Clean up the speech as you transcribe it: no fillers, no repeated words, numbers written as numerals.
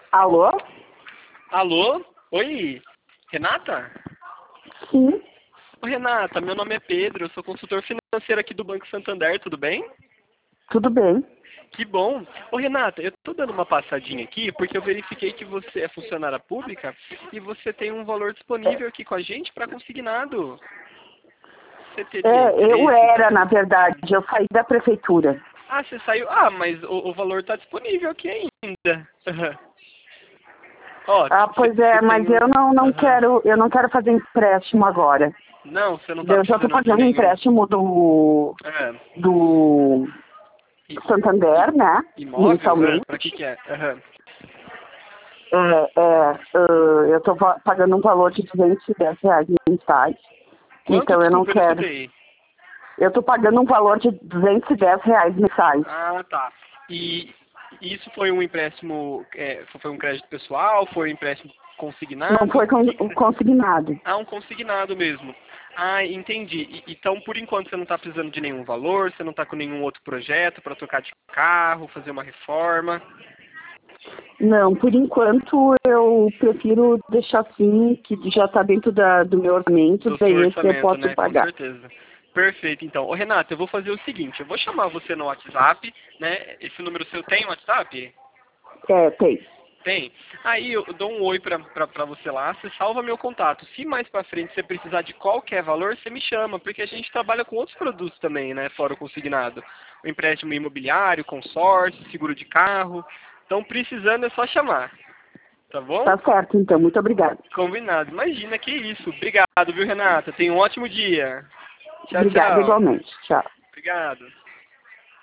Alô? Alô? Oi, Renata? Sim, Oi, Renata, meu nome é Pedro, eu sou consultor financeiro aqui do Banco Santander, tudo bem? tudo bem. Que bom. Ô, Renata, eu tô dando uma passadinha aqui porque eu verifiquei que você é funcionária pública e você tem um valor disponível aqui com a gente para consignado. Você teria Eu interesse, era, então? na verdade, eu saí da prefeitura. Ah, você saiu? Ah, mas o valor tá disponível aqui ainda. Aham. Ó, Ah, pois você é, tem mas um... Aham. eu não quero fazer empréstimo agora. Não, você não tá Eu já estou precisando de pagando nenhum... empréstimo É, do i- i- Santander, né? imóvel? É, Mensalmente. pra que é? Aham. Eu estou pagando um valor de R$ 210 mensais. Quanto? Então eu não Desculpa, eu não quero. escutei. Eu estou pagando um valor de R$ 210 mensais. Ah, tá. E isso foi um empréstimo, foi um crédito pessoal, foi um empréstimo Não consignado? foi consignado. Ah, um consignado mesmo. Ah, entendi. Então, por enquanto, você não está precisando de nenhum valor, você não está com nenhum outro projeto para trocar de carro, fazer uma reforma? Não, por enquanto eu prefiro deixar assim, que já está dentro do meu orçamento, Do seu daí esse eu orçamento, posso né? Com pagar. certeza. Perfeito, então. Ô, Renato, eu vou fazer o seguinte, eu vou chamar você no WhatsApp, né? Esse número seu tem WhatsApp? Tem. Tem. Aí eu dou um oi pra você lá, você salva meu contato. Se mais pra frente você precisar de qualquer valor, você me chama, porque a gente trabalha com outros produtos também, né? Fora o consignado. O empréstimo imobiliário, consórcio, seguro de carro. Então, precisando é só chamar. Tá bom? Tá certo, então. Muito obrigada. Combinado. Imagina, que isso. Obrigado, viu, Renata? Tenha um ótimo dia. Tchau, Obrigada tchau. igualmente. Tchau. Obrigado.